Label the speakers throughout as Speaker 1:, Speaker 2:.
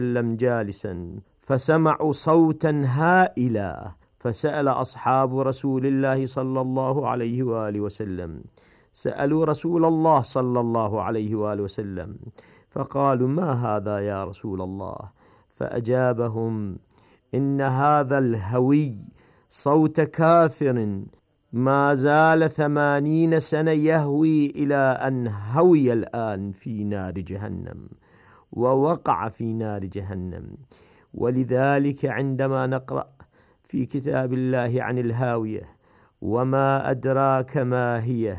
Speaker 1: وسلم جالسا فسمعوا صوتا هائلا، فسأل أصحاب رسول الله صلى الله عليه وآله وسلم، سألوا رسول الله صلى الله عليه وآله وسلم فقالوا: ما هذا يا رسول الله؟ فأجابهم: إن هذا الهوي صوت كافر ما زال 80 سنة يهوي إلى أن هوي الآن في نار جهنم ووقع في نار جهنم. ولذلك عندما نقرأ في كتاب الله عن الهاوية: وما أدراك ما هي،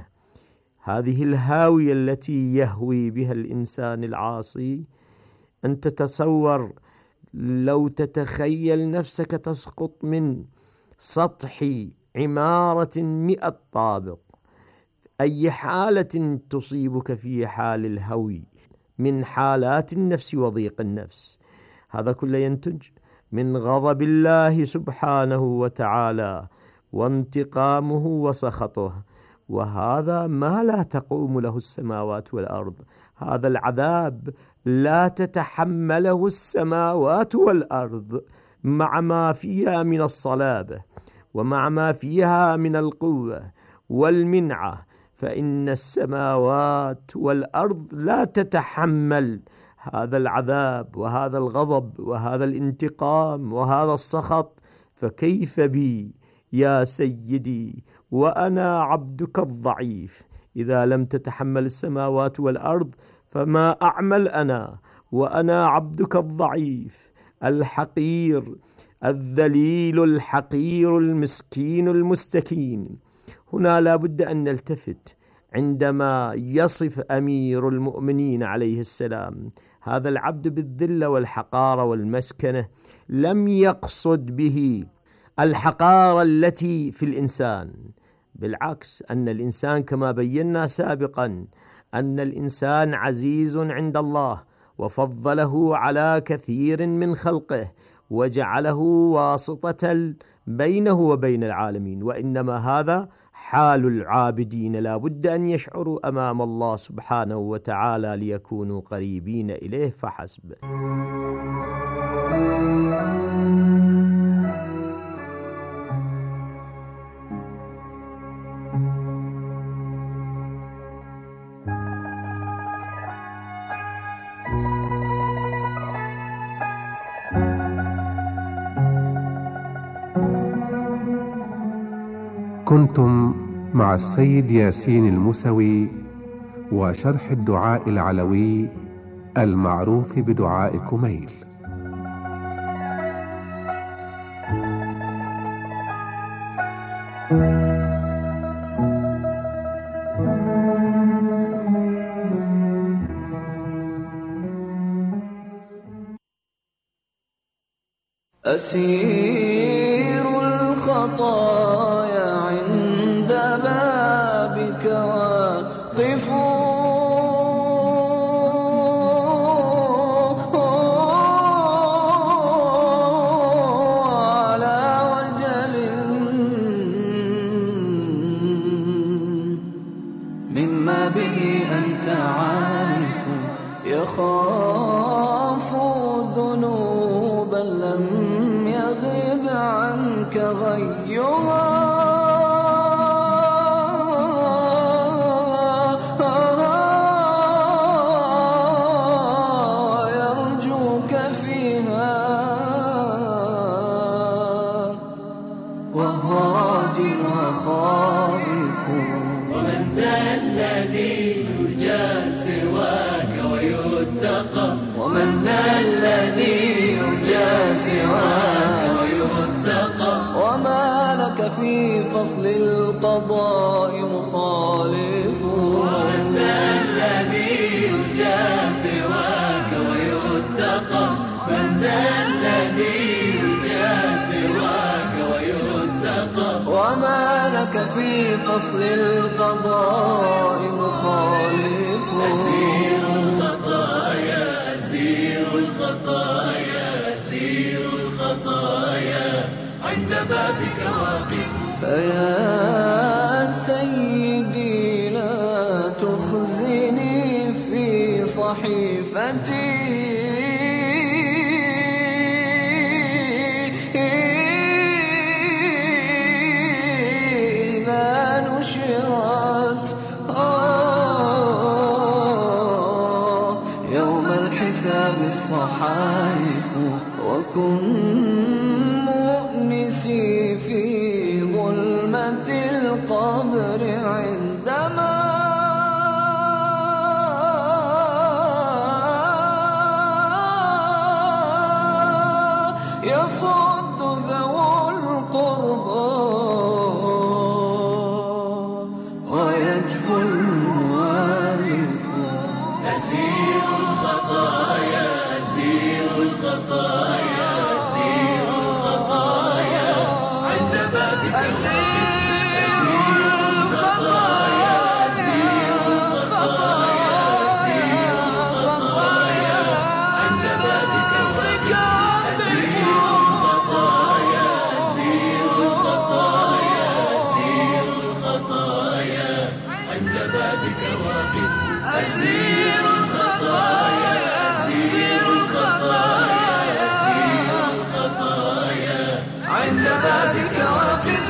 Speaker 1: هذه الهاوية التي يهوي بها الإنسان العاصي، أن تتصور لو تتخيل نفسك تسقط من سطح عمارة 100 طابق، أي حالة تصيبك في حال الهوي من حالات النفس وضيق النفس. هذا كله ينتج من غضب الله سبحانه وتعالى وانتقامه وسخطه، وهذا ما لا تقوم له السماوات والأرض. هذا العذاب لا تتحمله السماوات والأرض مع ما فيها من الصلابة ومع ما فيها من القوة والمنعة، فإن السماوات والأرض لا تتحمل هذا العذاب وهذا الغضب وهذا الانتقام وهذا السخط. فكيف بي يا سيدي وأنا عبدك الضعيف؟ إذا لم تتحمل السماوات والأرض فما أعمل أنا وأنا عبدك الضعيف الحقير الذليل الحقير المسكين المستكين. هنا لا بد أن نلتفت عندما يصف أمير المؤمنين عليه السلام هذا العبد بالذلة والحقارة والمسكنة، لم يقصد به الحقارة التي في الإنسان، بالعكس، أن الإنسان كما بينا سابقا أن الإنسان عزيز عند الله وفضله على كثير من خلقه وجعله واسطة بينه وبين العالمين، وإنما هذا حال العابدين، لا بد أن يشعروا أمام الله سبحانه وتعالى ليكونوا قريبين إليه فحسب.
Speaker 2: كنتم مع السيد ياسين الموسوي وشرح الدعاء العلوي المعروف بدعاء كميل.
Speaker 3: أسير الخطايا عند بابك واقفوا على وجل مما به أنت عارف، يخاف ذنوبا لم يغب عنك غيها، يرجوك فيها وهو راج وخائف.
Speaker 4: ومن ذا الذي يرجى سواك ويتقى، ومن ذا الذي يرجى سواك ويتقى،
Speaker 3: وما لك في فصل القضاء مخالف.
Speaker 4: ومن ذا الذي يرجى سواك ويتقى، من ذا الذي يرجى سواك ويتقى،
Speaker 3: وما لك في فصل القضاء مخالف.
Speaker 4: أسير الخطايا أسير الخطايا أسير الخطايا عند بابك واقف.
Speaker 3: فيا سيدي لا تخزني في صحيفتي، زحائف وكن مؤنسي في ظلمة القبر عندما يصد ذو القربى ويجفو الموارث.
Speaker 4: أسير الخطايا أسير الخطايا أسير الخطايا عند بابك أسير الخطايا أسير الخطايا أسير الخطايا عند بابك واقف.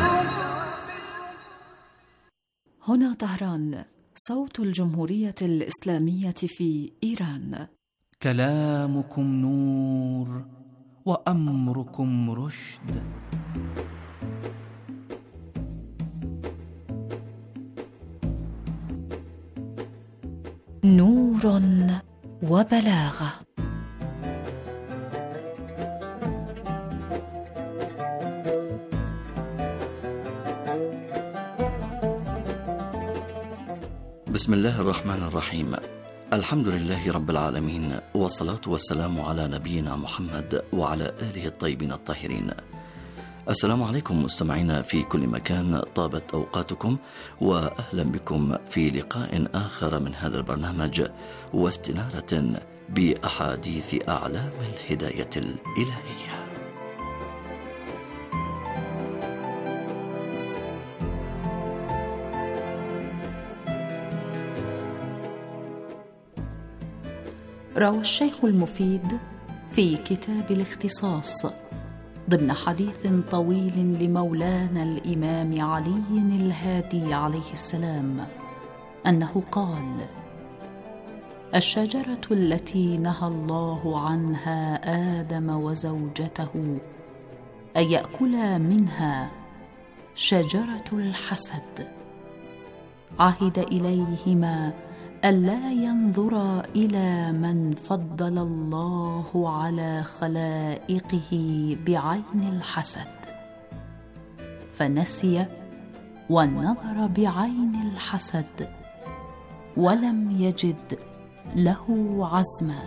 Speaker 5: هنا طهران، صوت الجمهورية الإسلامية في إيران.
Speaker 6: كلامكم نور وأمركم رشد.
Speaker 5: نور وبلاغة.
Speaker 7: بسم الله الرحمن الرحيم. الحمد لله رب العالمين، والصلاة والسلام على نبينا محمد وعلى آله الطيبين الطاهرين. السلام عليكم مستمعينا في كل مكان، طابت أوقاتكم وأهلا بكم في لقاء آخر من هذا البرنامج واستنارة بأحاديث أعلام الهداية الإلهية.
Speaker 5: روى الشيخ المفيد في كتاب الاختصاص ضمن حديث طويل لمولانا الإمام علي الهادي عليه السلام أنه قال: الشجرة التي نهى الله عنها آدم وزوجته أن يأكلا منها شجرة الحسد. عهد إليهما ألا ينظرا إلى من فضل الله على خلائقه بعين الحسد، فنسي والنظر بعين الحسد ولم يجد له عزما.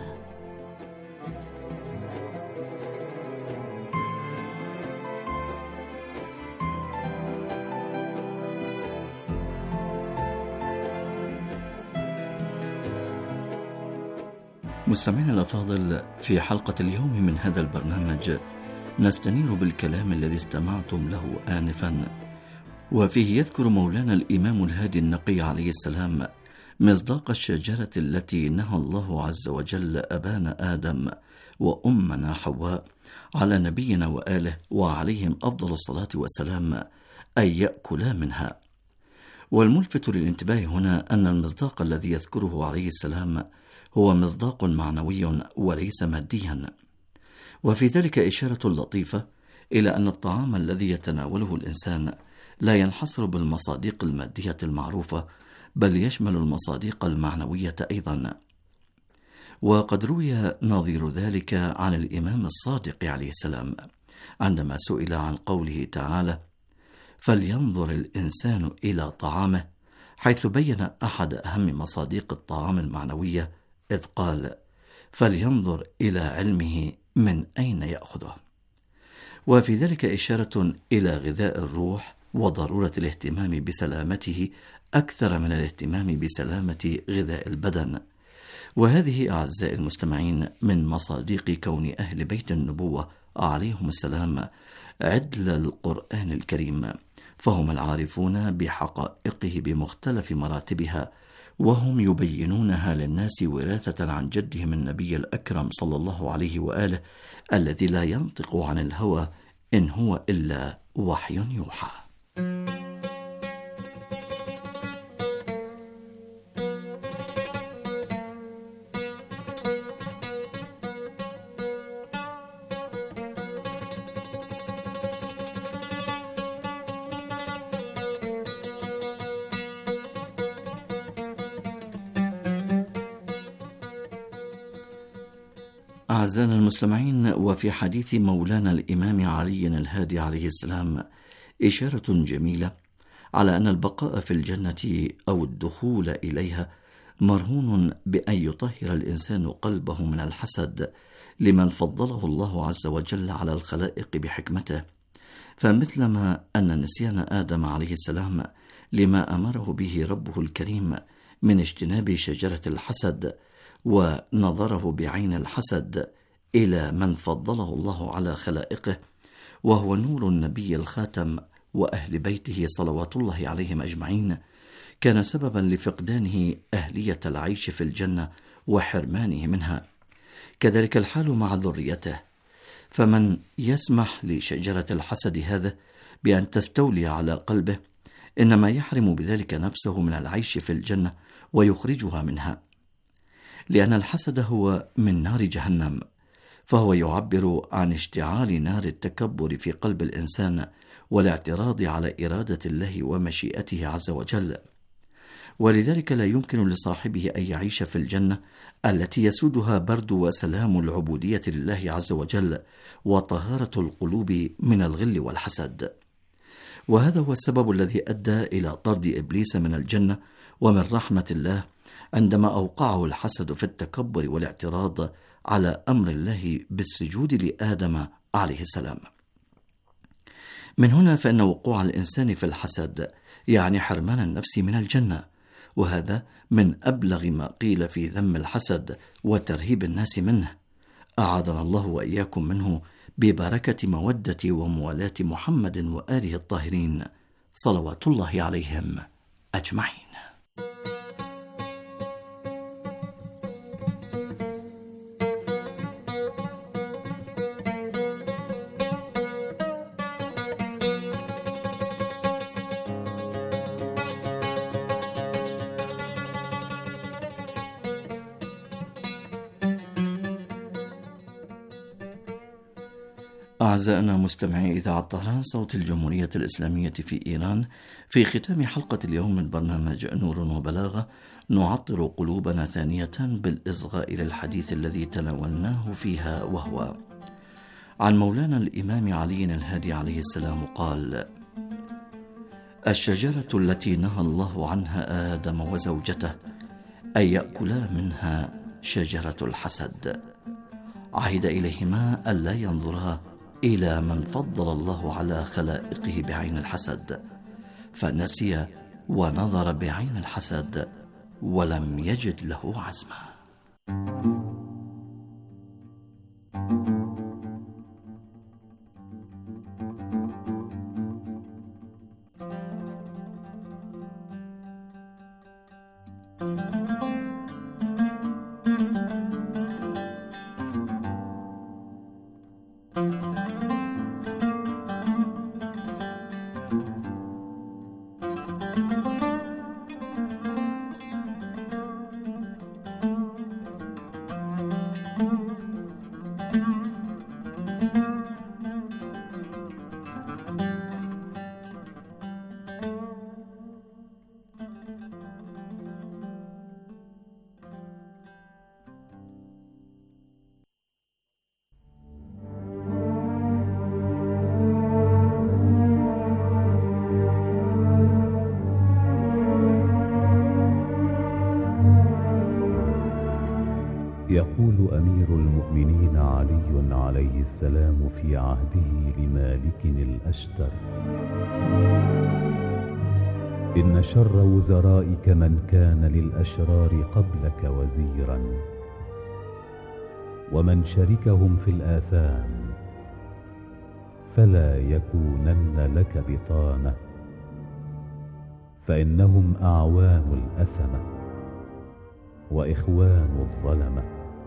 Speaker 7: مستمعينا الأفاضل، في حلقة اليوم من هذا البرنامج نستنير بالكلام الذي استمعتم له آنفا، وفيه يذكر مولانا الإمام الهادي النقي عليه السلام مصداق الشجرة التي نهى الله عز وجل أبانا آدم وأمنا حواء على نبينا وآله وعليهم أفضل الصلاة والسلام أن يأكلا منها. والملفت للانتباه هنا أن المصداق الذي يذكره عليه السلام هو مصداق معنوي وليس ماديا، وفي ذلك إشارة لطيفة إلى أن الطعام الذي يتناوله الإنسان لا ينحصر بالمصادق المادية المعروفة، بل يشمل المصادق المعنوية أيضا. وقد روي نظير ذلك عن الإمام الصادق عليه السلام عندما سئل عن قوله تعالى: فلينظر الإنسان إلى طعامه، حيث بين أحد أهم مصادق الطعام المعنوية إذ قال: فلينظر إلى علمه من أين يأخذه. وفي ذلك إشارة إلى غذاء الروح وضرورة الاهتمام بسلامته أكثر من الاهتمام بسلامة غذاء البدن. وهذه أعزائي المستمعين من مصادق كون أهل بيت النبوة عليهم السلام عدل القرآن الكريم، فهم العارفون بحقائقه بمختلف مراتبها، وهم يبينونها للناس وراثة عن جدهم النبي الأكرم صلى الله عليه وآله الذي لا ينطق عن الهوى إن هو إلا وحي يوحى. أعزائنا المستمعين، وفي حديث مولانا الإمام علي الهادي عليه السلام إشارة جميلة على أن البقاء في الجنة أو الدخول إليها مرهون بأن يطهر الإنسان قلبه من الحسد لمن فضله الله عز وجل على الخلائق بحكمته، فمثلما أن نسيان آدم عليه السلام لما أمره به ربه الكريم من اجتناب شجرة الحسد ونظره بعين الحسد إلى من فضله الله على خلائقه وهو نور النبي الخاتم وأهل بيته صلوات الله عليهم أجمعين، كان سببا لفقدانه أهلية العيش في الجنة وحرمانه منها. كذلك الحال مع ذريته، فمن يسمح لشجرة الحسد هذا بأن تستولي على قلبه إنما يحرم بذلك نفسه من العيش في الجنة ويخرجها منها، لأن الحسد هو من نار جهنم، فهو يعبر عن اشتعال نار التكبر في قلب الإنسان والاعتراض على إرادة الله ومشيئته عز وجل، ولذلك لا يمكن لصاحبه أن يعيش في الجنة التي يسودها برد وسلام العبودية لله عز وجل وطهارة القلوب من الغل والحسد. وهذا هو السبب الذي أدى إلى طرد إبليس من الجنة ومن رحمة الله عندما أوقعه الحسد في التكبر والاعتراض على أمر الله بالسجود لآدم عليه السلام. من هنا فإن وقوع الإنسان في الحسد يعني حرمان النفس من الجنة، وهذا من أبلغ ما قيل في ذم الحسد وترهيب الناس منه، أعاذنا الله وإياكم منه ببركة مودة وموالاة محمد وآله الطاهرين صلوات الله عليهم أجمعين. أعزائنا مستمعي إذاعة طهران صوت الجمهورية الإسلامية في إيران، في ختام حلقة اليوم من برنامج نور وبلاغة نعطر قلوبنا ثانية بالإصغاء إلى الحديث الذي تناولناه فيها، وهو عن مولانا الإمام علي الهادي عليه السلام قال: الشجرة التي نهى الله عنها آدم وزوجته أن يأكلا منها شجرة الحسد، عهد إليهما ألا ينظرا إلى من فضل الله على خلائقه بعين الحسد، فنسي ونظر بعين الحسد ولم يجد له عزما.
Speaker 8: يقول أمير المؤمنين علي عليه السلام في عهده لمالك الأشتر: إن شر وزرائك من كان للأشرار قبلك وزيرا، ومن شركهم في الآثام فلا يكونن لك بطانة، فإنهم أعوان الأثمة وإخوان الظلمة،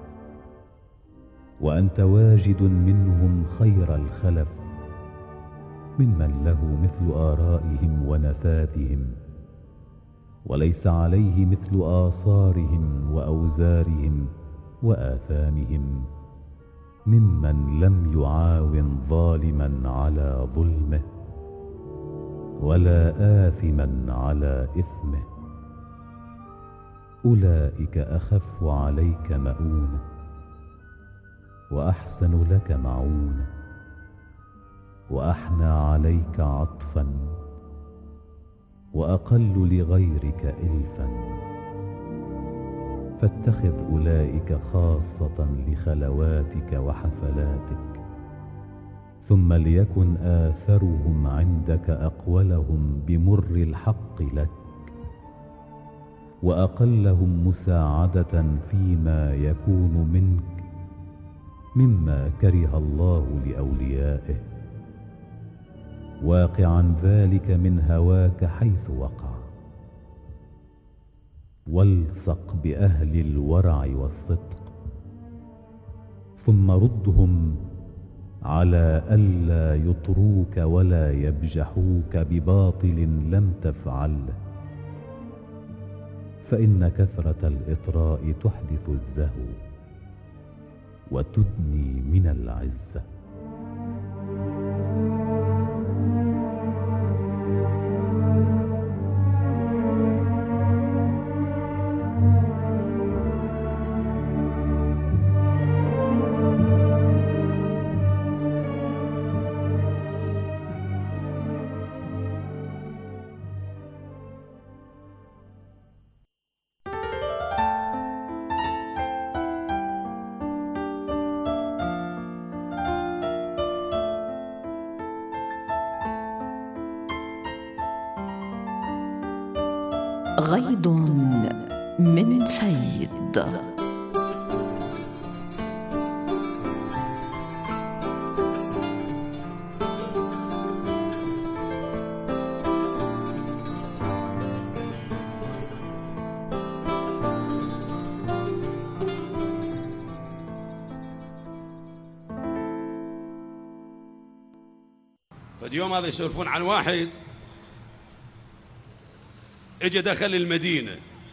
Speaker 8: وأنت واجد منهم خير الخلف ممن له مثل آرائهم ونفاذهم، وليس عليه مثل آثارهم وأوزارهم وآثامهم، ممن لم يعاون ظالما على ظلمه ولا آثما على إثمه، أولئك أخف عليك مؤونة، وأحسن لك معونة، وأحنى عليك عطفا، وأقل لغيرك إلفا. فاتخذ أولئك خاصة لخلواتك وحفلاتك، ثم ليكن آثرهم عندك أقولهم بمر الحق لك، وأقلهم مساعدة فيما يكون منك مما كره الله لأوليائه، واقعا ذلك من هواك حيث وقع. والصق بأهل الورع والصدق، ثم ردهم على ألا يطروك ولا يبجحوك بباطل لم تفعله، فإن كثرة الإطراء تحدث الزهو وتدني من العزة.
Speaker 5: غيض من فيض.
Speaker 9: فاليوم هذا يسولفون عن واحد اجى دخل المدينة،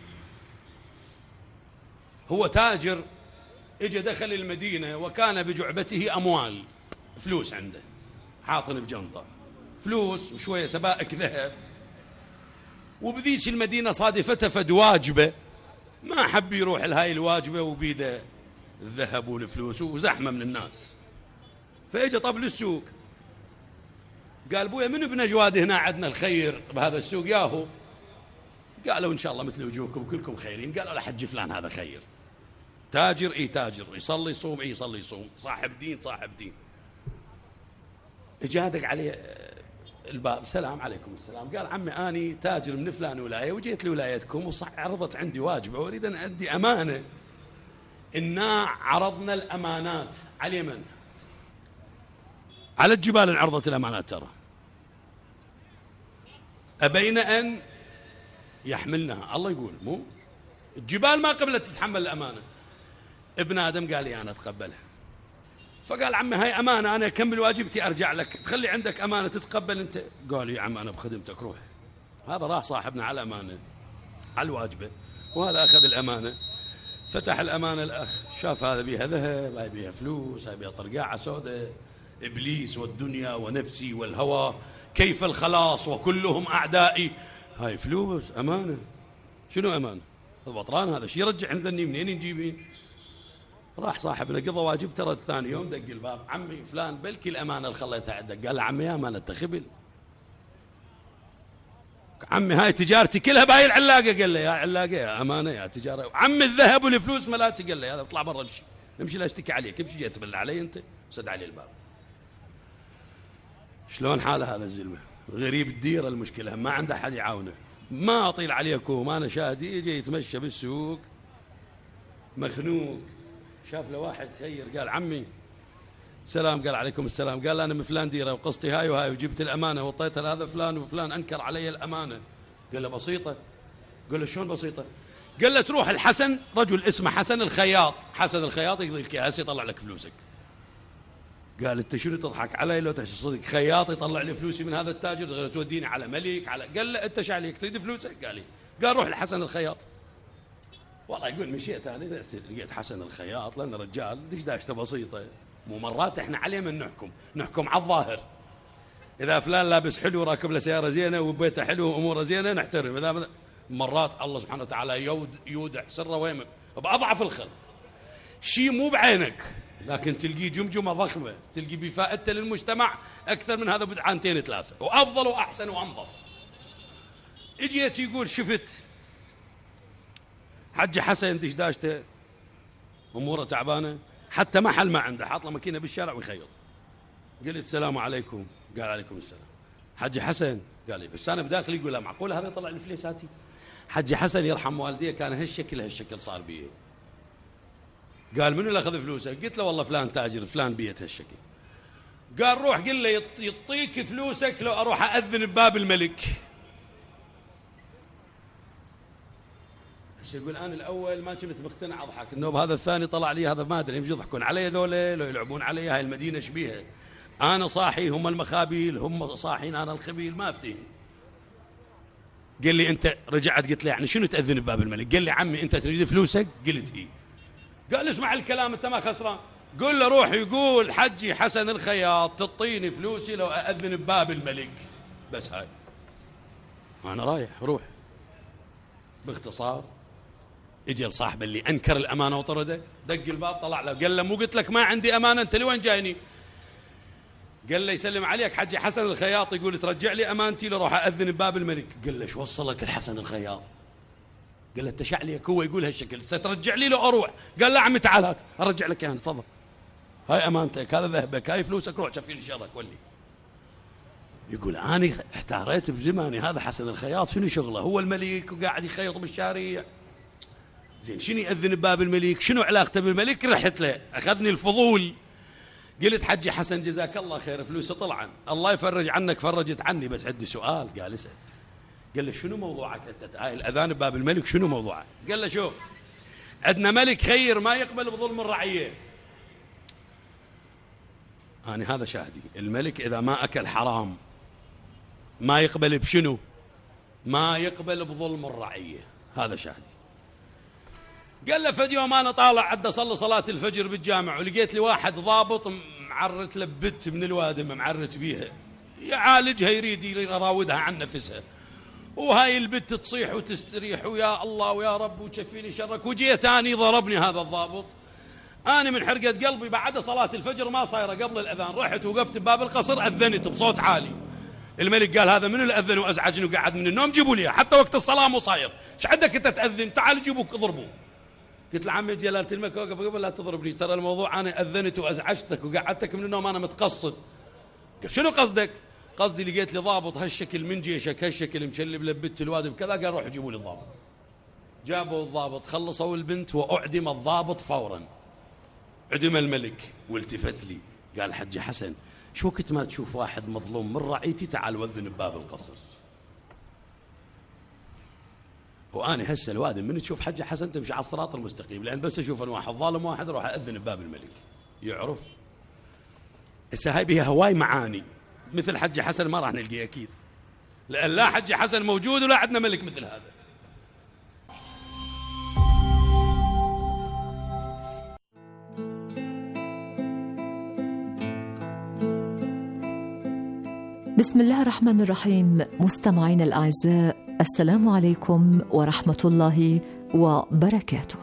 Speaker 9: هو تاجر، اجى دخل المدينة وكان بجعبته أموال، فلوس عنده حاطن بجنطة، فلوس وشوية سبائك ذهب. وبذيش المدينة صادفته فد واجبة، ما حب يروح لهاي الواجبة وبيده الذهب والفلوس وزحمة من الناس. فاجى طب للسوق، قال بويا من ابن جواد هنا عندنا الخير بهذا السوق ياهو؟ قالوا إن شاء الله مثل وجوهكم كلكم خيرين. قالوا لا حج فلان هذا خير، تاجر إيه تاجر، يصلي يصوم إيه يصلي يصوم، صاحب دين صاحب دين. اجادك عليه الباب، السلام عليكم السلام. قال عمي أني تاجر من فلان ولاية وجيت لولايتكم وعرضت عندي واجبة وأريد أن أدي أمانة. إنا عرضنا الأمانات على اليمن، على الجبال عرضت الأمانات، ترى أبين أن يحملنها. الله يقول مو الجبال ما قبلت تتحمل الأمانة. ابن آدم قال لي أنا أتقبلها. فقال عمي هاي أمانة، أنا أكمل واجبتي أرجع لك، تخلي عندك أمانة تتقبل أنت؟ قال يا عم أنا بخدمتك روح. هذا راح صاحبنا على الأمانة على الواجبة، وهذا أخذ الأمانة. فتح الأمانة الأخ، شاف هذا بيها ذهب، هاي بيها فلوس، هاي بيها طرقاعة سوداء، إبليس والدنيا ونفسي والهوى، كيف الخلاص وكلهم أعدائي. هاي فلوس أمانة، شنو أمانة؟ البطران هذا شي يرجع عندني منين نجيبين؟ راح صاحبنا قضى واجب، ترى ثاني يوم دق الباب، عمي فلان بلكي الأمانة اللي خليتها عندك. قال له عمي يا أمانة تخبل، عمي هاي تجارتي كلها بهاي العلاقة. قال له يا علاقة يا أمانة يا تجارة، عمي الذهب والفلوس ملاتي. قال له هذا اطلع برا الشيء، نمشي لا اشتكي عليك، امشي جيت بالله علي انت. سد علي الباب. شلون حاله هذا الزلمة؟ غريب الديرة، المشكلة ما عنده حد يعاونه. ما أطيل عليكم، أنا شاهدي، يجي يتمشى بالسوق مخنوق، شاف له واحد خير، قال عمي سلام. قال عليكم السلام. قال أنا من فلان ديرة وقصتي هاي وهاي، وجبت الأمانة وطيتها لهذا فلان وفلان أنكر علي الأمانة. قال له بسيطة. قال له شلون بسيطة؟ قال له تروح الحسن، رجل اسمه حسن الخياط، حسن الخياط يقضي الكياس يطلع لك فلوسك. قال انت شنو تضحك علي؟ لو تحس صدق خياط يطلع لي فلوسي من هذا التاجر، غير توديني على ملك على. قال له انت شعليك تريد فلوسك؟ قال لي. قال روح لحسن الخياط. والله يقول مشيت انا لقيت حسن الخياط، لان رجال دشداشته بسيطه، مو مرات احنا عليه من نحكم على الظاهر. اذا فلان لابس حلو راكب له سياره زينه وبيته حلو واموره زينه نحترم، اذا مرات الله سبحانه وتعالى يودع سره ويمن باضعف الخلق، شيء مو بعينك لكن تلقي جمجمة ضخمة تلقي بفائدته للمجتمع أكثر من هذا بدعانتين ثلاثة وأفضل وأحسن وأنظف. اجيت يقول شفت حج حسن دشداشته أموره تعبانة، حتى محل ما عنده، حاط له ماكينة بالشارع ويخيط. قلت السلام عليكم، قال عليكم السلام. حج حسن قال لي بس أنا بداخلي يقول لا معقول هذا يطلع لي فليساتي. حج حسن يرحم والديه كان هالشكل صار بيه. قال منو اللي أخذ فلوسه؟ قلت له والله فلان تاجر فلان بيت هالشكل. قال روح قل له يعطيك فلوسك لو أروح أذن بباب الملك. يقول أنا الأول ما كنت مقتنع أضحك النوب، هذا الثاني طلع لي هذا ما أدري يمشي يضحكون علي ذولا لو يلعبون علي، هاي المدينة شبيها أنا صاحي هم المخابيل، هم صاحين أنا الخبيل، ما أفتهم. قال لي أنت رجعت قلت له يعني شنو تأذن بباب الملك؟ قال لي عمي أنت تريد فلوسك؟ قلت إيه. قال اسمع الكلام أنت ما خسران، قل له روح يقول حجي حسن الخياط تعطيني فلوسي لو أذن بباب الملك. بس هاي أنا رايح روح. باختصار اجى لصاحبه اللي انكر الامانه وطرده، دق الباب طلع له قال له مو قلت لك ما عندي امانه انت لوين جايني؟ قال له يسلم عليك حجي حسن الخياط يقول ترجع لي امانتي لو راح اذن بباب الملك. قال له شو وصلك الحسن الخياط؟ قال له تشع ليك هو يقول هالشكل سترجع لي لو اروح؟ قال لا عمي تعال هاك ارجع لك اياها تفضل، هاي امانتك هذا ذهبك هاي فلوسك روح شوف لي شرك ولي. يقول أنا احتاريت بزماني هذا حسن الخياط شنو شغله؟ هو الملك وقاعد يخيط بالشارع، زين شنو يأذن بباب الملك؟ شنو علاقته بالملك؟ رحت له أخذني الفضول. قلت حجي حسن جزاك الله خير فلوسه طلعا الله يفرج عنك فرجت عني، بس عندي سؤال. قال اسأل. قال له شنو موضوعك أنت؟ الأذان بباب الملك شنو موضوعك؟ قال له شوف عندنا ملك خير ما يقبل بظلم الرعية. أنا هذا شاهدي، الملك إذا ما أكل حرام ما يقبل بشنو؟ ما يقبل بظلم الرعية، هذا شاهدي. قال له فد يوم أنا طالع عد أصلي صلاة الفجر بالجامع ولقيت لي واحد ضابط معرت لبت من الوادم معرت بيها يعالجها يريد يراودها عن نفسها، وهاي البت تصيح وتستريح ويا الله ويا رب وشفيني شرك. وجيت أني ضربني هذا الضابط، أنا من حرقة قلبي بعد صلاة الفجر ما صايرة قبل الأذان رحت وقفت بباب القصر أذنت بصوت عالي. الملك قال هذا منو اللي أذن وأزعجني وقعد من النوم؟ جيبوا لي حتى وقت الصلاة مو صاير، ايش عندك أنت تأذن؟ تعال جيبوك اضربوه. قلت له عمي جلالة الملك وقف قبل لا تضربني، ترى الموضوع أنا أذنت وأزعجتك وقعدتك من النوم أنا متقصد. قال شنو قصدك؟ قصدي لقيت لي ضابط هالشكل من جيشك هالشكل مشلب لبت الواد بكذا. قال روح جيبوا لي الضابط. جابوا الضابط خلصوا البنت وأعدم الضابط فورا. عدم الملك والتفت لي قال حجي حسن شو كنت ما تشوف واحد مظلوم من رعيتي تعال وذن بباب القصر. وأنا هسه الوادم من تشوف حجي حسن تمشي على الصراط المستقيم، لأن بس أشوف أن واحد ظالم واحد روح أذن بباب الملك يعرف. هسه هاي بها هواي معاني مثل حجي حسن ما راح نلقيه أكيد، لأن لا حجي حسن موجود ولا عندنا ملك مثل هذا.
Speaker 5: بسم الله الرحمن الرحيم. مستمعين الأعزاء، السلام عليكم ورحمة الله وبركاته.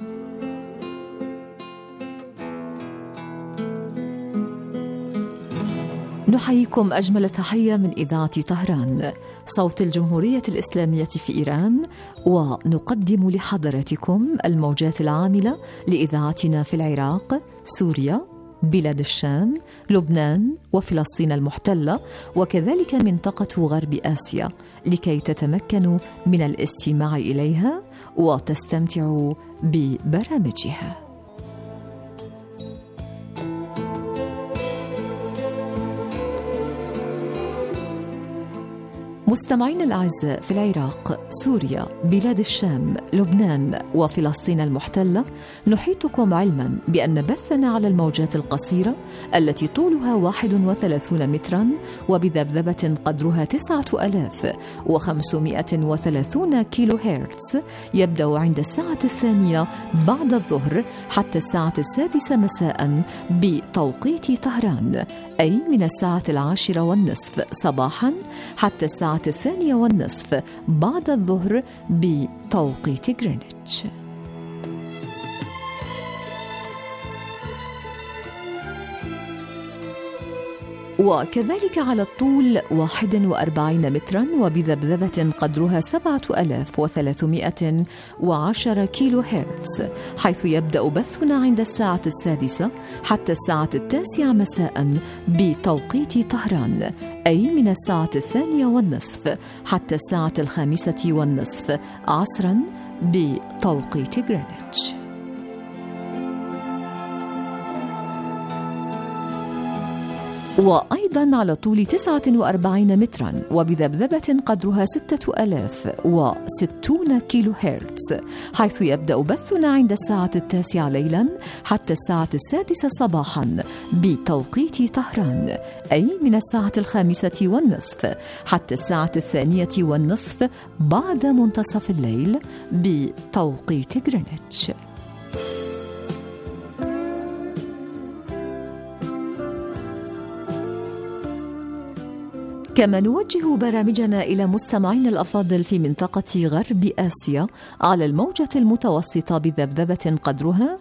Speaker 5: نحييكم أجمل تحية من إذاعة طهران صوت الجمهورية الإسلامية في إيران، ونقدم لحضراتكم الموجات العاملة لإذاعتنا في العراق، سوريا، بلاد الشام، لبنان وفلسطين المحتلة، وكذلك منطقة غرب آسيا، لكي تتمكنوا من الاستماع إليها وتستمتعوا ببرامجها. مستمعين الأعزاء، في العراق، سوريا، بلاد الشام، لبنان وفلسطين المحتلة، نحيطكم علما بأن بثنا على الموجات القصيرة التي طولها 31 مترا وبذبذبة قدرها 9530 كيلو هرتز يبدأ عند الساعة 2 بعد الظهر حتى الساعة 6 مساء بتوقيت طهران، أي من الساعة 10:30 صباحا حتى الساعة 2:30 بعد الظهر بتوقيت غرينتش. وكذلك على الطول 41 مترا وبذبذبة قدرها 7310 كيلو هرتز، حيث يبدأ بثنا عند الساعة 6 حتى الساعة 9 مساء بتوقيت طهران، أي من الساعة 2:30 حتى الساعة 5:30 عصرا بتوقيت غرينتش. وأيضا على طول 49 مترا وبذبذبة قدرها 6060 كيلو هرتز، حيث يبدأ بثنا عند الساعة 9 ليلا حتى الساعة 6 صباحا بتوقيت طهران، أي من الساعة 5:30 حتى الساعة 2:30 بعد منتصف الليل بتوقيت غرينتش. كما نوجه برامجنا إلى مستمعين الأفاضل في منطقة غرب آسيا على الموجة المتوسطة بذبذبة قدرها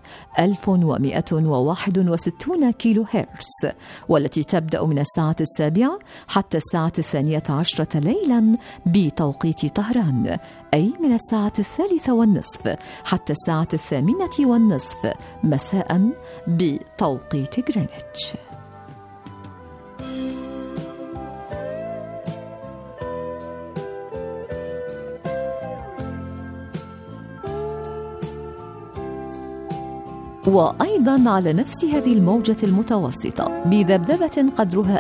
Speaker 5: 1161 كيلو هرتز، والتي تبدأ من الساعة 7 حتى الساعة 12 ليلا بتوقيت طهران، أي من الساعة 3:30 حتى الساعة 8:30 مساء بتوقيت غرينتش. وأيضا على نفس هذه الموجة المتوسطة بذبذبة قدرها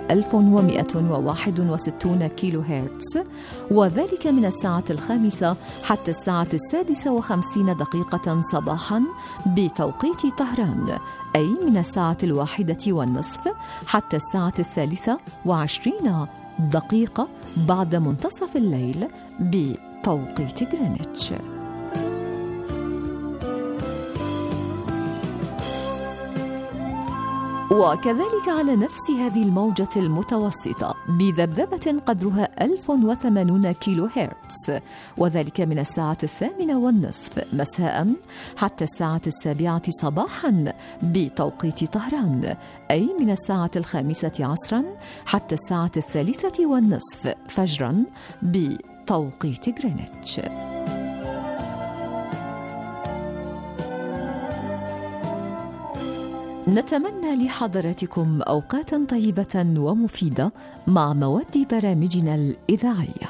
Speaker 5: 1161 كيلو هرتز، وذلك من الساعة 5 حتى الساعة 56 صباحا بتوقيت طهران، أي من الساعة 1:30 حتى الساعة 23 بعد منتصف الليل بتوقيت غرينتش. وكذلك على نفس هذه الموجة المتوسطة بذبذبة قدرها 1080 كيلو هرتز، وذلك من الساعة 8:30 مساء حتى الساعة 7 صباحا بتوقيت طهران، أي من الساعة 5 عصرا حتى الساعة 3:30 فجرا بتوقيت غرينتش. نتمنى لحضراتكم أوقاتا طيبة ومفيدة مع مواد برامجنا الإذاعية.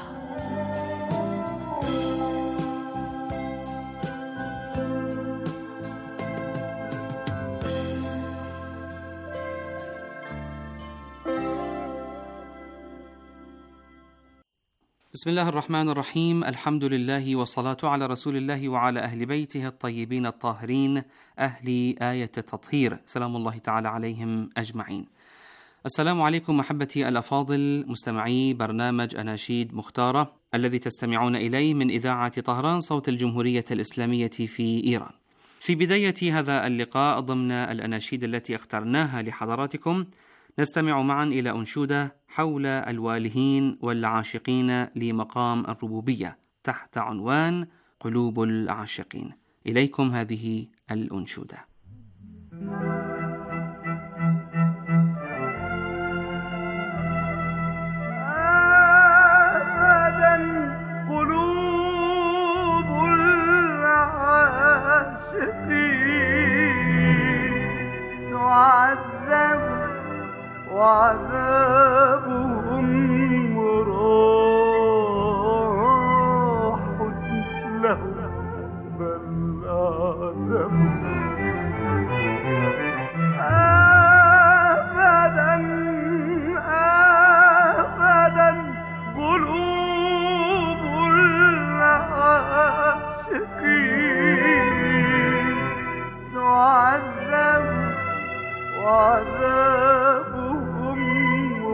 Speaker 10: بسم الله الرحمن الرحيم، الحمد لله والصلاة على رسول الله وعلى أهل بيته الطيبين الطاهرين أهل آية التطهير، سلام الله تعالى عليهم أجمعين. السلام عليكم محبتي الأفاضل، مستمعي برنامج أناشيد مختارة الذي تستمعون إليه من إذاعة طهران صوت الجمهورية الإسلامية في إيران. في بداية هذا اللقاء ضمن الأناشيد التي اخترناها لحضراتكم نستمع معا إلى أنشودة حول الوالهين والعاشقين لمقام الربوبية تحت عنوان قلوب العاشقين. إليكم هذه الأنشودة.
Speaker 3: وعذابهم راح له بل عذاب أبدا أبدا قلوب العاشقين تعذب وعذابهم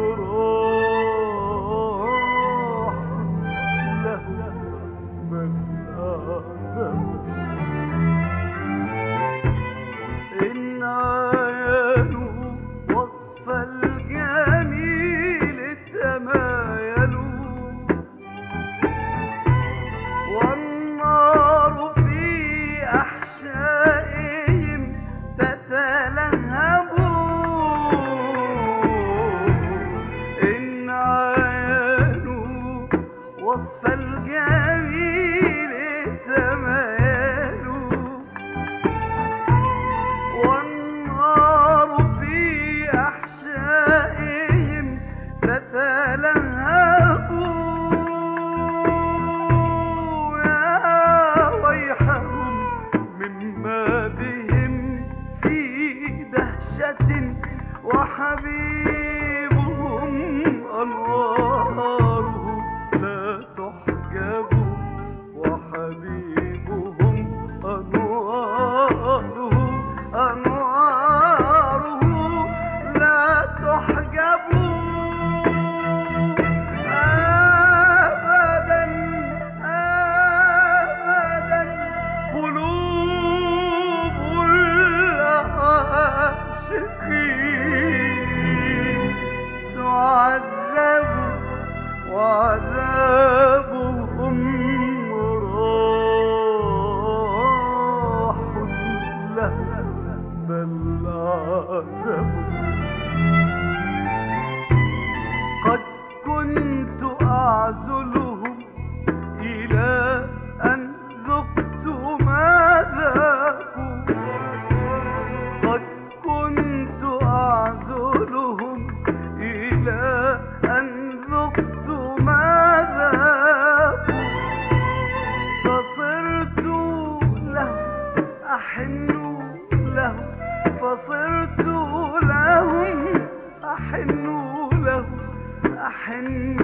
Speaker 3: أحن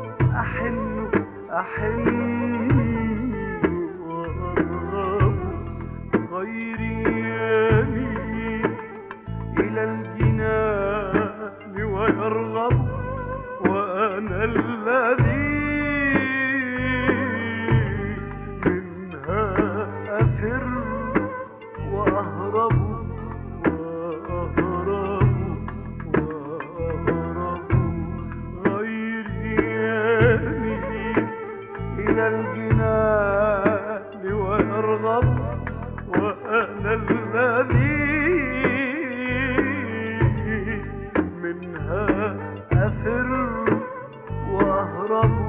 Speaker 3: وأرغب غيري يميل إلى الجنان ويرغب وأنا الذي منها أفر وأهرب غيري يميل إلى الجنان ويرغب وأنا الذي منها أفر وأهرب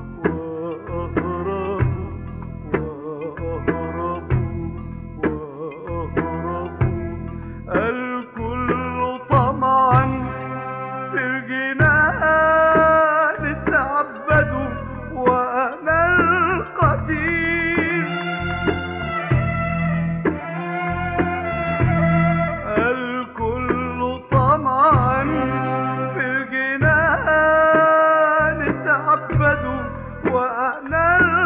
Speaker 3: الكل طمعا في الجنان تعبدوا وأنا القتيل الكل طمعا في الجنان تعبدوا وأنا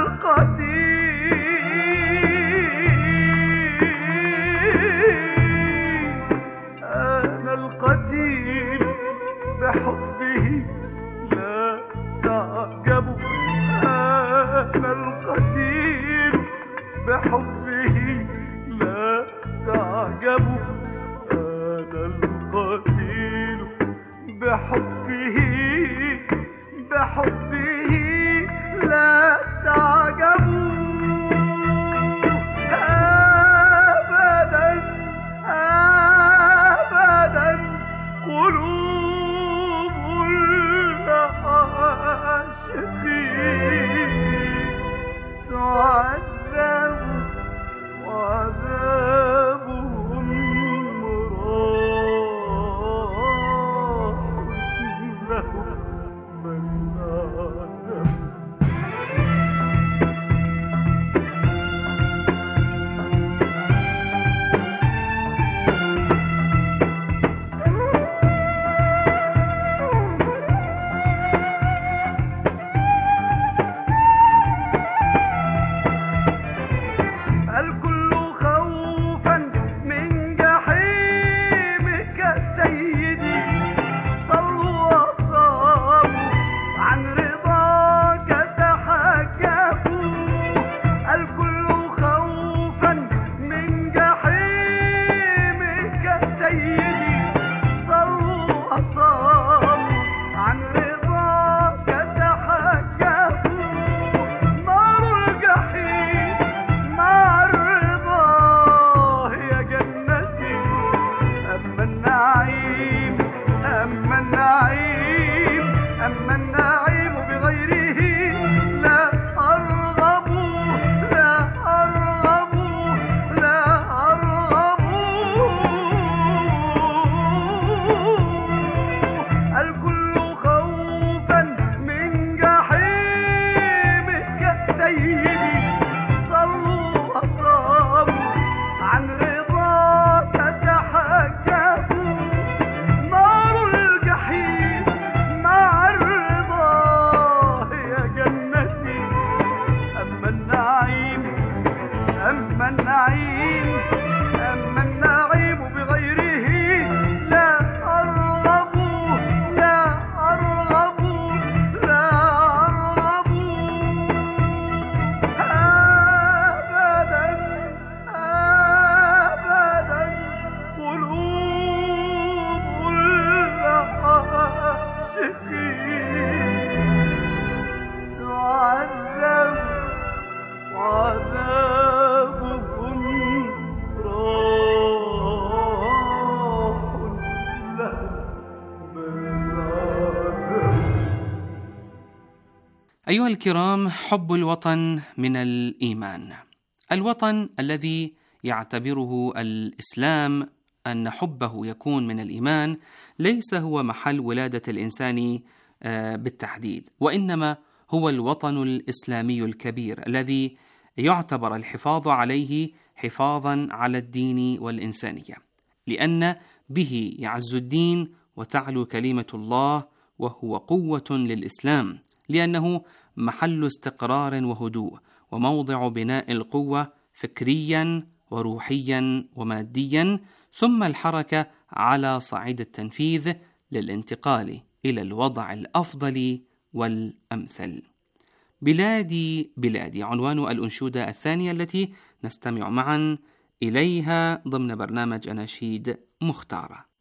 Speaker 3: القتيل أنا القتيل بحبه لا تعجبوا أنا القتيل بحبه لا تعجبوا أنا القتيل بحبه لا تعجبوا أبدا قلوب العاشقين تعذب وعذابهم مراح لهم من آدم. الكل خوفا من جحيمك سيدي صلوا وصاموا عن رضاك تحكموا الكل خوفا من جحيمك سيدي صلوا وصاموا عن رضاك تحكموا نار الجحيم مع الرضا هي جنتي أما النعيم بغيره لا أرغب الكل خوفا من جحيمك سيدي صلوا وصاموا عن رضاك تحكموا نار الجحيم مع الرضا هي جنتي أما النعيم بغيره لا أرغب أبدا قلوب العاشقين تعذب وعذابهم راح لهم من آدم.
Speaker 10: أيها الكرام، حب الوطن من الإيمان. الوطن الذي يعتبره الإسلام أن حبه يكون من الإيمان ليس هو محل ولادة الإنسان بالتحديد، وإنما هو الوطن الإسلامي الكبير الذي يعتبر الحفاظ عليه حفاظا على الدين والإنسانية، لأن به يعز الدين وتعلو كلمة الله وهو قوة للإسلام، لأنه محل استقرار وهدوء، وموضع بناء القوة فكريا وروحيا وماديا، ثم الحركة على صعيد التنفيذ للانتقال إلى الوضع الأفضل والأمثل. بلادي بلادي عنوان الأنشودة الثانية التي نستمع معا إليها ضمن برنامج أناشيد مختارة.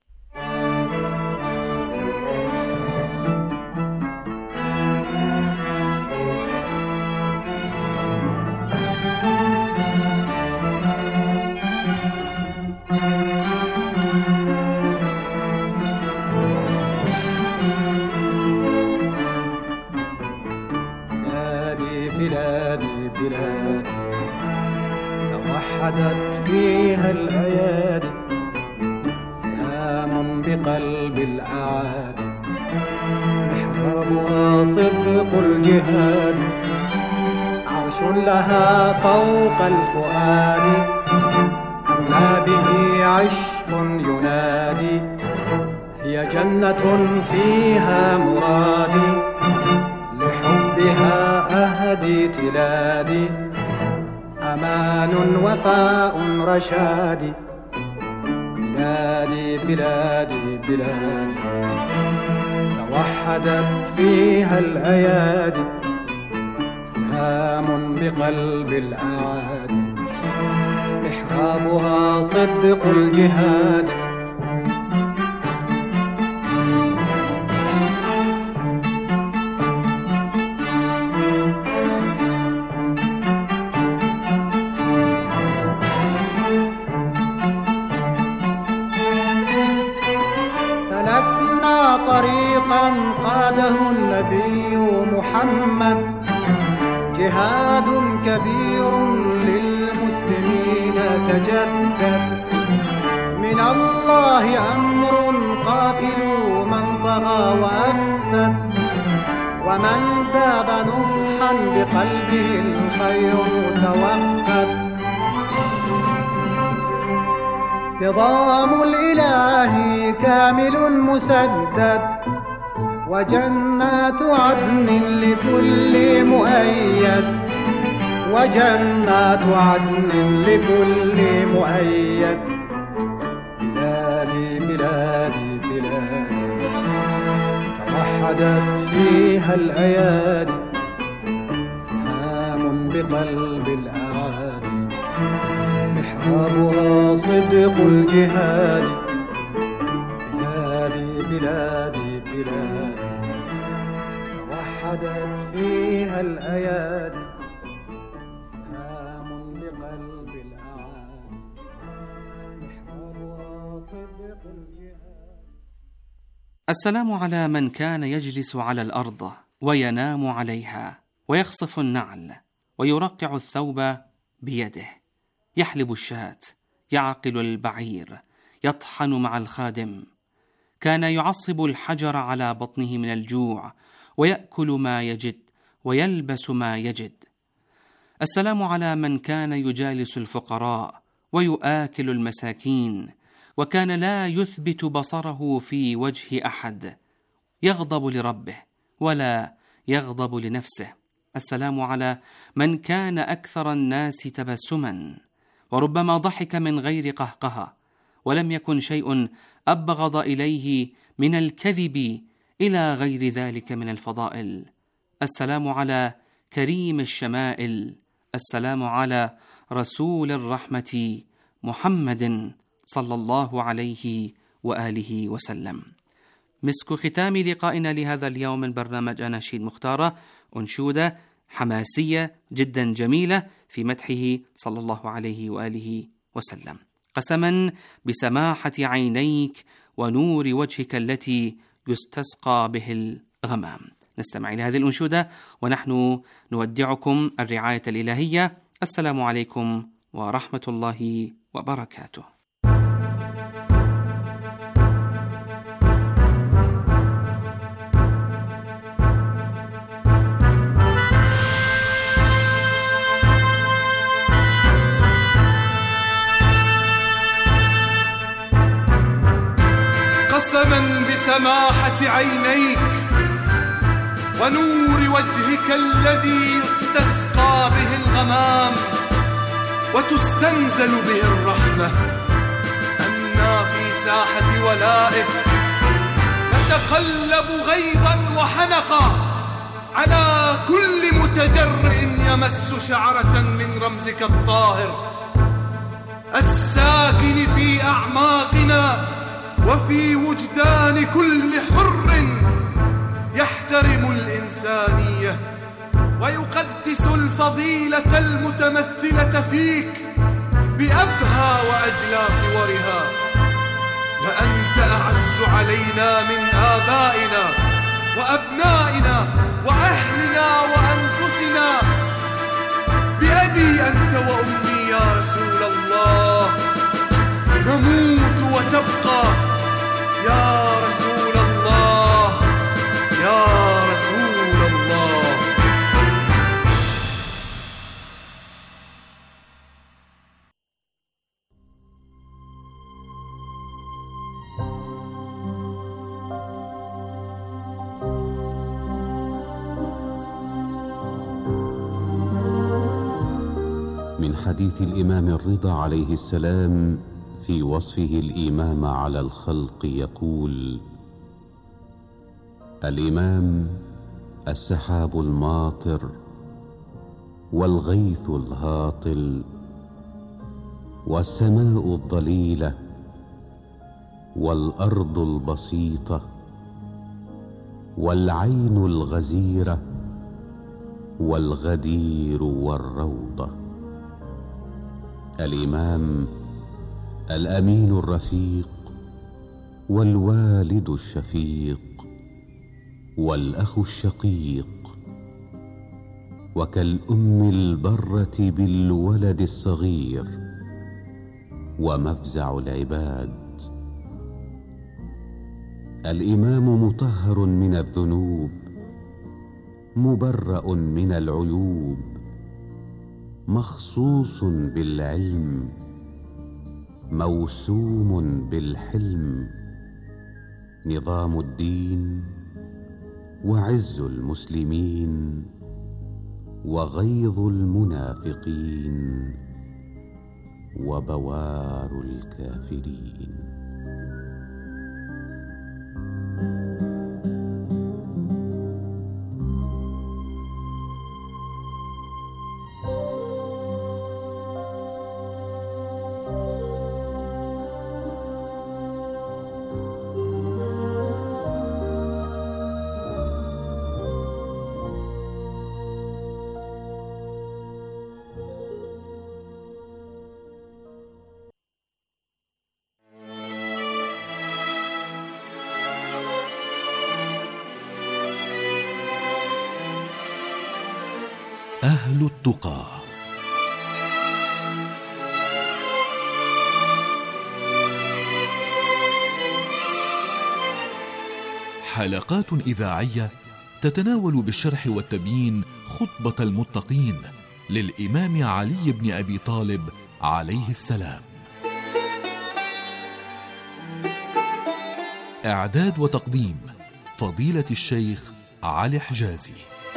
Speaker 11: بلادي بلادي توحدت فيها الأيادي، سهام بقلب الأعادي، محرابها صدق الجهاد، عرش لها فوق الفؤاد، أولى به عشق ينادي، هي جنة فيها مرادي، لحبها أهدي تلادي، أمان وفاء رشادي. بلادي بلادي بلادي توحدت فيها الأيادي، سهام بقلب الأعادي، محرابها صدق الجهاد. طريقا قاده النبي محمد، جهاد كبير للمسلمين تجدد، من الله أمر قاتلوا من طغى وأفسد، ومن تاب نصحا بقلبه الخير توقد. نظام الإله كامل مسدد، وجنات عدن لكل مؤيد، وجنات عدن لكل مؤيد. بلادي بلادي بلادي توحدت فيها الأيادي، سهام بقلب الأعادي، محرابها صدق الجهاد. بلادي بلادي بلادي توحدت فيها الأيادي، سهام بقلب الأعادي، محرابها صدق الجهاد.
Speaker 10: السلام على من كان يجلس على الأرض وينام عليها، ويخصف النعل ويرقع الثوب بيده، يحلب الشاة، يعقل البعير، يطحن مع الخادم، كان يعصب الحجر على بطنه من الجوع، ويأكل ما يجد ويلبس ما يجد. السلام على من كان يجالس الفقراء ويؤكل المساكين، وكان لا يثبت بصره في وجه أحد، يغضب لربه ولا يغضب لنفسه. السلام على من كان أكثر الناس تبسما، وربما ضحك من غير قهقهة، ولم يكن شيء أبغض إليه من الكذب إلى غير ذلك من الفضائل. السلام على كريم الشمائل، السلام على رسول الرحمة محمد صلى الله عليه وآله وسلم. مسك ختام لقائنا لهذا اليوم من برنامج أناشيد مختارة، أنشودة حماسية جدا جميلة في مدحه صلى الله عليه وآله وسلم. قسما بسماحة عينيك ونور وجهك التي يستسقى به الغمام. نستمع إلى هذه الأنشودة ونحن نودعكم الرعاية الإلهية. السلام عليكم ورحمة الله وبركاته.
Speaker 12: قسما بسماحة عينيك ونور وجهك الذي يستسقى به الغمام وتستنزل به الرحمة. أنا في ساحة ولائك نتقلب غيظا وحنقا على كل متجرئ يمس شعرة من رمزك الطاهر الساكن في أعماقنا وفي وجدان كل حر يحترم الإنسانية ويقدس الفضيلة المتمثلة فيك بأبهى وأجلى صورها. وأنت أعز علينا من آبائنا وأبنائنا وأهلنا وأنفسنا. بأبي أنت وأمي يا رسول الله، نموت وتبقى يا رسول الله، يا رسول الله.
Speaker 8: من حديث الإمام الرضا عليه السلام في وصفه الإمام على الخلق يقول: الإمام السحاب الماطر والغيث الهاطل والسماء الضليلة والأرض البسيطة والعين الغزيرة والغدير والروضة. الإمام الأمين الرفيق والوالد الشفيق والأخ الشقيق وكالأم البرة بالولد الصغير ومفزع العباد. الإمام مطهر من الذنوب مبرأ من العيوب مخصوص بالعلم موسوم بالحلم، نظام الدين وعز المسلمين وغيظ المنافقين وبوار الكافرين.
Speaker 13: أهل التقى. حلقات إذاعية تتناول بالشرح والتبيين خطبة المتقين للإمام علي بن أبي طالب عليه السلام. إعداد وتقديم فضيلة الشيخ علي حجازي.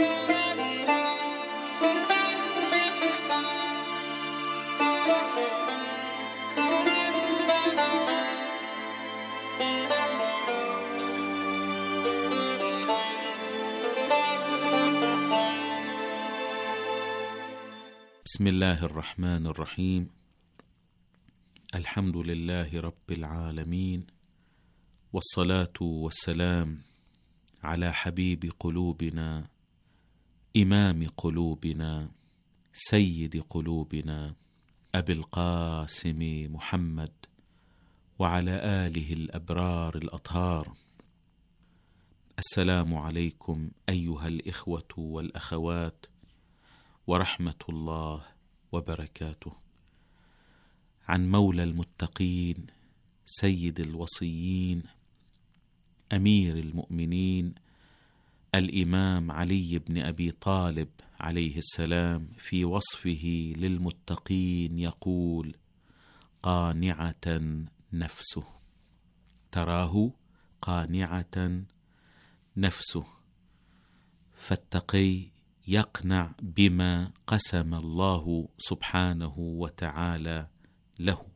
Speaker 14: بسم الله الرحمن الرحيم. الحمد لله رب العالمين، والصلاة والسلام على حبيب قلوبنا إمام قلوبنا سيد قلوبنا أبي القاسم محمد وعلى آله الأبرار الأطهار. السلام عليكم أيها الإخوة والأخوات ورحمة الله وبركاته. عن مولى المتقين سيد الوصيين أمير المؤمنين الإمام علي بن أبي طالب عليه السلام في وصفه للمتقين يقول: قانعة نفسه. تراه قانعة نفسه، فالتقي يقنع بما قسم الله سبحانه وتعالى له.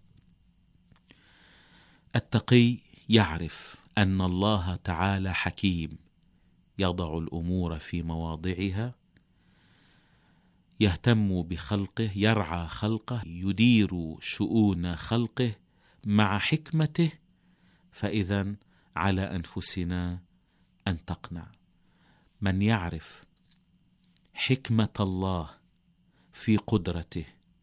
Speaker 14: التقي يعرف أن الله تعالى حكيم، يضع الأمور في مواضعها، يهتم بخلقه، يرعى خلقه، يدير شؤون خلقه مع حكمته. فإذن على أنفسنا أن تقنع. من يعرف حكمة الله في قدرته،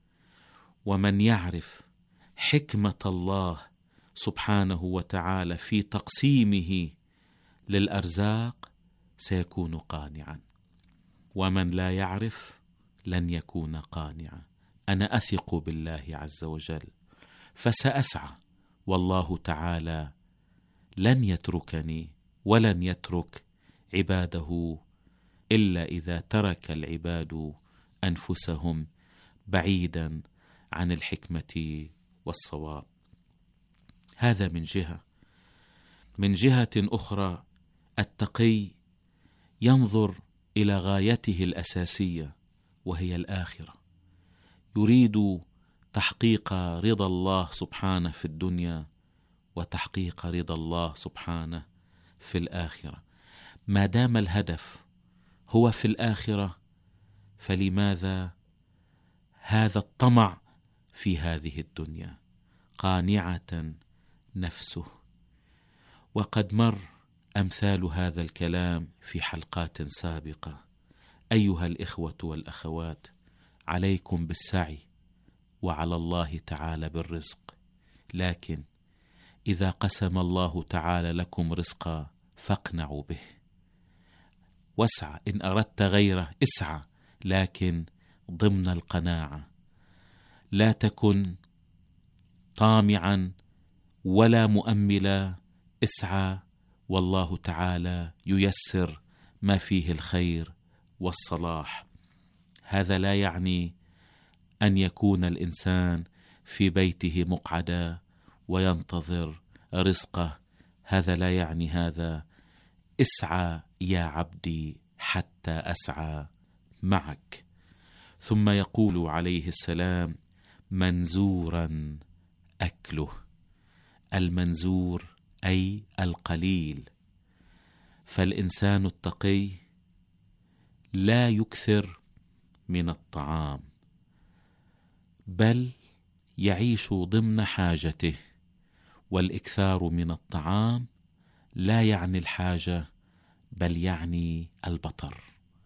Speaker 14: ومن يعرف حكمة الله سبحانه وتعالى في تقسيمه للأرزاق سيكون قانعا، ومن لا يعرف لن يكون قانعا. أنا أثق بالله عز وجل فسأسعى، والله تعالى لن يتركني ولن يترك عباده إلا إذا ترك العباد أنفسهم بعيدا عن الحكمة والصواب. هذا من جهة. من جهة أخرى التقي ينظر إلى غايته الأساسية وهي الآخرة، يريد تحقيق رضا الله سبحانه في الدنيا وتحقيق رضا الله سبحانه في الآخرة. ما دام الهدف هو في الآخرة فلماذا هذا الطمع في هذه الدنيا؟ قانعة نفسه. وقد مر أمثال هذا الكلام في حلقات سابقة. أيها الإخوة والأخوات، عليكم بالسعي وعلى الله تعالى بالرزق، لكن إذا قسم الله تعالى لكم رزقا فاقنعوا به واسعى. إن أردت غيره اسعى، لكن ضمن القناعة. لا تكن طامعا ولا مؤملا، اسعى والله تعالى ييسر ما فيه الخير والصلاح. هذا لا يعني أن يكون الإنسان في بيته مقعدا وينتظر رزقه، هذا لا يعني هذا. اسعى يا عبدي حتى أسعى معك. ثم يقول عليه السلام: منزورا أكله. المنزور أي القليل. فالإنسان التقي لا يكثر من الطعام، بل يعيش ضمن حاجته. والإكثار من الطعام لا يعني الحاجة، بل يعني البطر.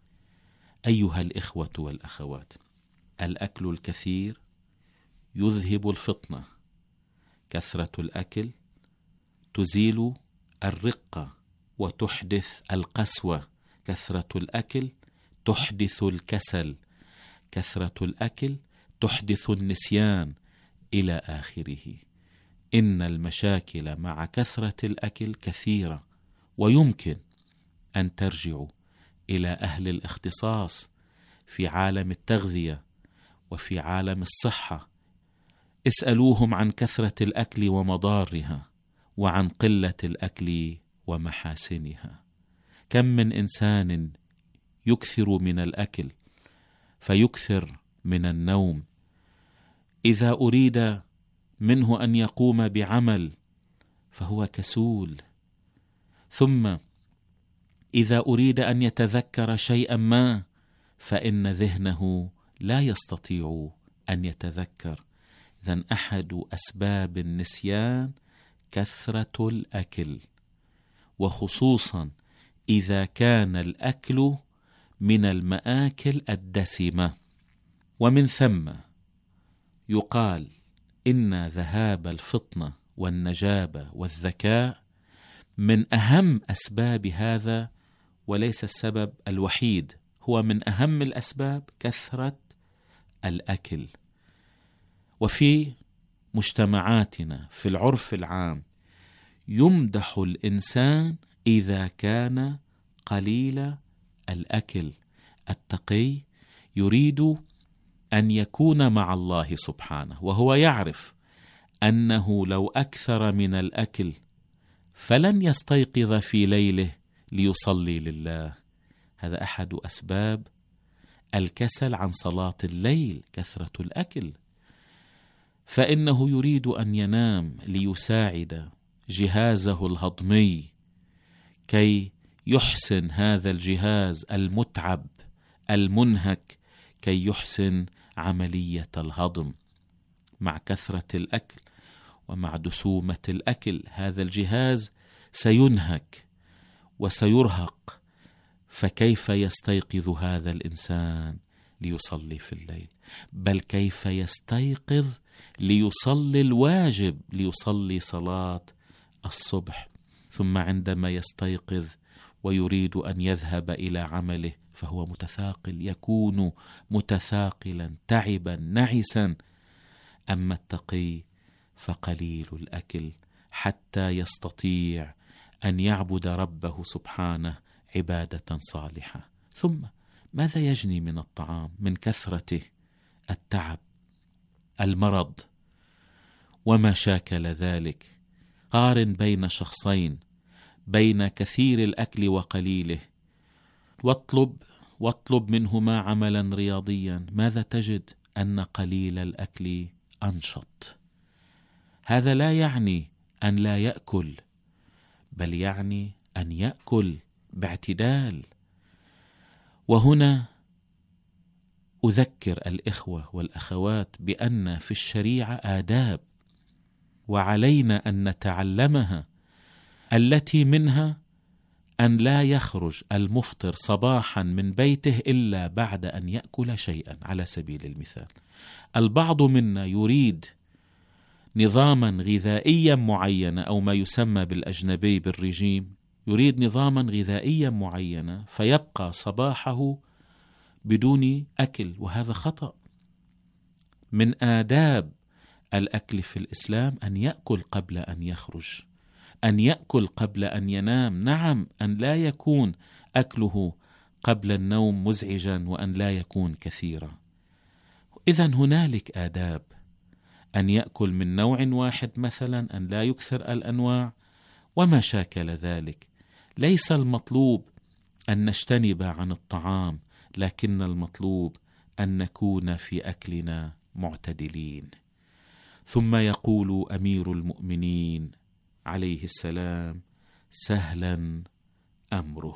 Speaker 14: أيها الإخوة والأخوات، الأكل الكثير يذهب الفطنة. كثرة الأكل تزيل الرقة وتحدث القسوة. كثرة الأكل تحدث الكسل. كثرة الأكل تحدث النسيان إلى آخره. إن المشاكل مع كثرة الأكل كثيرة، ويمكن أن ترجعوا إلى أهل الاختصاص في عالم التغذية وفي عالم الصحة. اسألوهم عن كثرة الأكل ومضارها، وعن قلة الأكل ومحاسنها. كم من إنسان يكثر من الأكل فيكثر من النوم. إذا أريد منه أن يقوم بعمل فهو كسول. ثم إذا أريد أن يتذكر شيئا ما فإن ذهنه لا يستطيع أن يتذكر. إذن أحد أسباب النسيان كثرة الأكل، وخصوصا إذا كان الأكل من المآكل الدسمة. ومن ثم يقال إن ذهاب الفطنة والنجابة والذكاء من أهم أسباب هذا، وليس السبب الوحيد، هو من أهم الأسباب كثرة الأكل. وفي مجتمعاتنا في العرف العام يمدح الإنسان إذا كان قليل الأكل. التقي يريد أن يكون مع الله سبحانه، وهو يعرف أنه لو أكثر من الأكل فلن يستيقظ في ليله ليصلي لله. هذا أحد أسباب الكسل عن صلاة الليل، كثرة الأكل. فإنه يريد أن ينام ليساعد جهازه الهضمي كي يحسن هذا الجهاز المتعب المنهك، كي يحسن عملية الهضم. مع كثرة الأكل ومع دسومة الأكل هذا الجهاز سينهك وسيرهق، فكيف يستيقظ هذا الإنسان ليصلي في الليل؟ بل كيف يستيقظ ليصلي الواجب، ليصلي صلاة الصبح. ثم عندما يستيقظ ويريد أن يذهب إلى عمله فهو متثاقل، يكون متثاقلا تعبا نعسا. أما التقي فقليل الأكل حتى يستطيع أن يعبد ربه سبحانه عبادة صالحة. ثم ماذا يجني من الطعام؟ من كثرته التعب، المرض وما شاكل ذلك. قارن بين شخصين، بين كثير الأكل وقليله، واطلب منهما عملا رياضيا، ماذا تجد؟ أن قليل الأكل أنشط. هذا لا يعني أن لا يأكل، بل يعني أن يأكل باعتدال. وهنا أذكر الإخوة والأخوات بأن في الشريعة آداب وعلينا أن نتعلمها، التي منها أن لا يخرج المفطر صباحا من بيته إلا بعد أن يأكل شيئا. على سبيل المثال، البعض منا يريد نظاما غذائيا معينا، أو ما يسمى بالأجنبي بالرجيم، يريد نظاما غذائيا معينا فيبقى صباحه بدون أكل، وهذا خطأ. من آداب الأكل في الإسلام أن يأكل قبل أن يخرج، أن يأكل قبل أن ينام. نعم، أن لا يكون أكله قبل النوم مزعجا، وأن لا يكون كثيرا. إذن هنالك آداب، أن يأكل من نوع واحد مثلا، أن لا يكثر الأنواع وما شاكل ذلك. ليس المطلوب أن نجتنب عن الطعام، لكن المطلوب أن نكون في أكلنا معتدلين. ثم يقول أمير المؤمنين عليه السلام: سهلا أمره.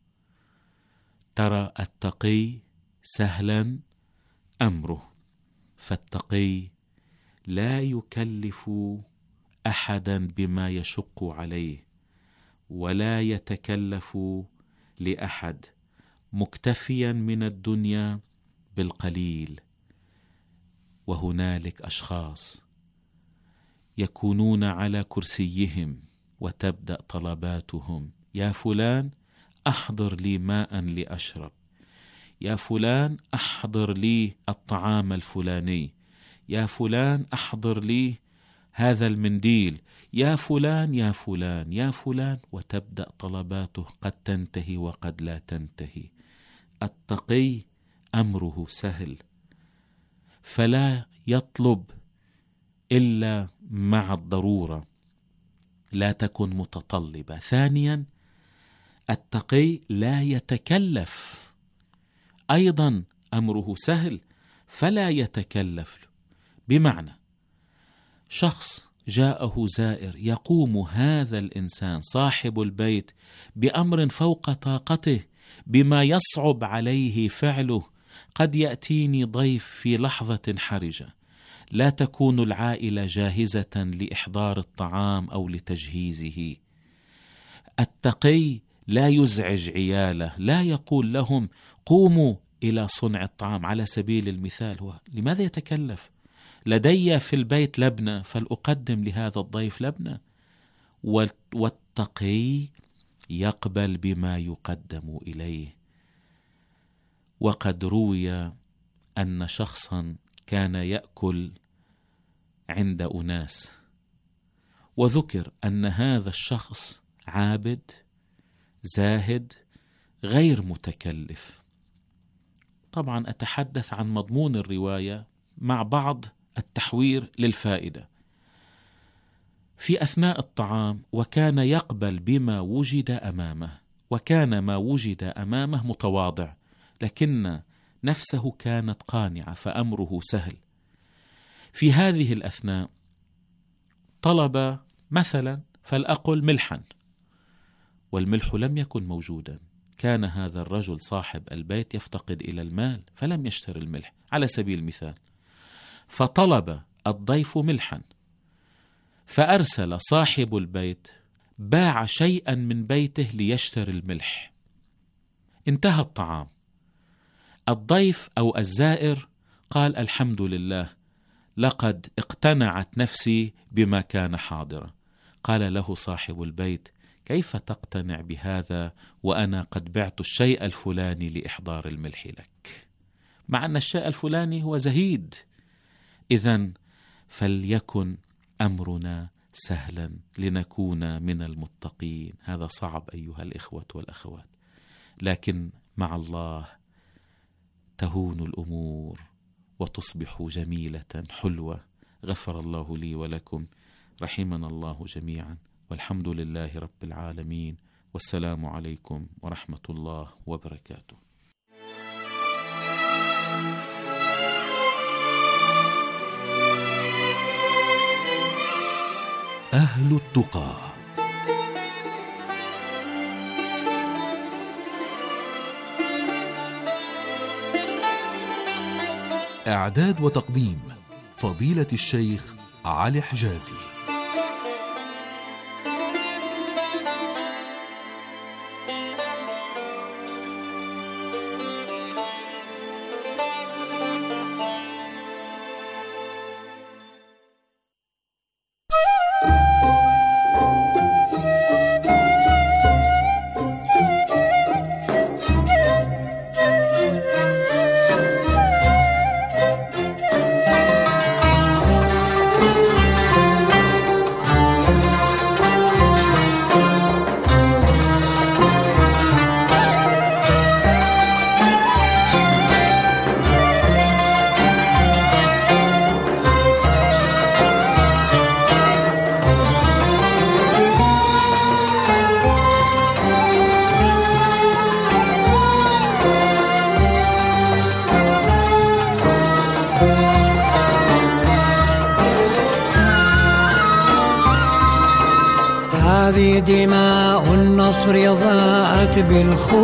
Speaker 14: ترى التقي سهلا أمره، فالتقي لا يكلف أحدا بما يشق عليه، ولا يتكلف لأحد، مكتفيا من الدنيا بالقليل. وهنالك أشخاص يكونون على كرسيهم وتبدأ طلباتهم: يا فلان أحضر لي ماء لأشرب، يا فلان أحضر لي الطعام الفلاني، يا فلان أحضر لي هذا المنديل، يا فلان يا فلان يا فلان، وتبدأ طلباته قد تنتهي وقد لا تنتهي. التقي أمره سهل، فلا يطلب إلا مع الضرورة، لا تكن متطلبة. ثانيا، التقي لا يتكلف، أيضا أمره سهل فلا يتكلف. بمعنى شخص جاءه زائر، يقوم هذا الإنسان صاحب البيت بأمر فوق طاقته، بما يصعب عليه فعله. قد يأتيني ضيف في لحظة حرجة، لا تكون العائلة جاهزة لإحضار الطعام أو لتجهيزه. التقي لا يزعج عياله، لا يقول لهم قوموا إلى صنع الطعام. على سبيل المثال، هو لماذا يتكلف؟ لدي في البيت لبنة فلأقدم لهذا الضيف لبنة. والتقي يقبل بما يقدم إليه. وقد روي أن شخصا كان يأكل عند أناس، وذكر أن هذا الشخص عابد زاهد غير متكلف. طبعا أتحدث عن مضمون الرواية مع بعض التحوير للفائدة. في أثناء الطعام وكان يقبل بما وجد أمامه، وكان ما وجد أمامه متواضع، لكن نفسه كانت قانعة فأمره سهل. في هذه الأثناء طلب مثلا فلأقل ملحا، والملح لم يكن موجودا. كان هذا الرجل صاحب البيت يفتقد إلى المال فلم يشتري الملح على سبيل المثال، فطلب الضيف ملحا، فأرسل صاحب البيت باع شيئا من بيته ليشتري الملح. انتهى الطعام، الضيف أو الزائر قال الحمد لله، لقد اقتنعت نفسي بما كان حاضرا. قال له صاحب البيت كيف تقتنع بهذا وأنا قد بعت الشيء الفلاني لإحضار الملح لك، مع أن الشيء الفلاني هو زهيد. إذن فليكن أمرنا سهلا لنكون من المتقين. هذا صعب أيها الإخوة والأخوات، لكن مع الله تهون الأمور وتصبح جميلة حلوة. غفر الله لي ولكم، رحمنا الله جميعا، والحمد لله رب العالمين، والسلام عليكم ورحمة الله وبركاته.
Speaker 13: أهل التقى. إعداد وتقديم فضيلة الشيخ علي حجازي.
Speaker 15: هذه دماء النصر ضاءت بالخلود